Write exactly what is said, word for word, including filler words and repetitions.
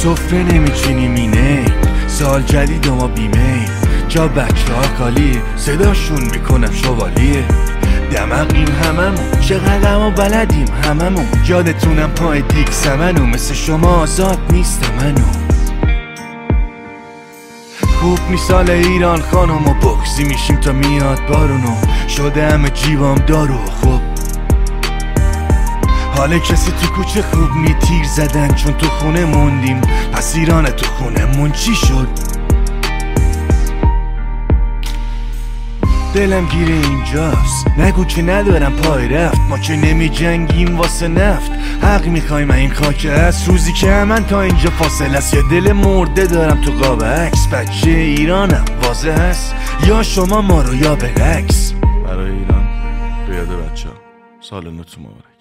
سفره نمیچینی مینه سال جدید و ما بیمه جا بچه ها خالیه صداشون میکنم شوالیه دمقیم هممون چقدر ما بلدیم هممون یادتونم پای دیک سمنو مثل شما آزاد نیست منو خوب میسال ایران خانم و بغزی میشیم تا میاد بارونو شده همه جیوام دارو خوب حال کسی تو کوچه خوب نی تیر زدن چون تو خونه موندیم پس ایران تو خونه مون چی شد دلم گیره اینجاست نگو که ندارم پای رفت ما که نمی جنگیم واسه نفت حق میخوایم این خاک هست روزی که من تا اینجا فاصله است یا دل مرده دارم تو قاب عکس بچه ایرانم واضح هست یا شما ما رو یا برعکس برای ایران به یاد بچه ها سال نو تو مبارک.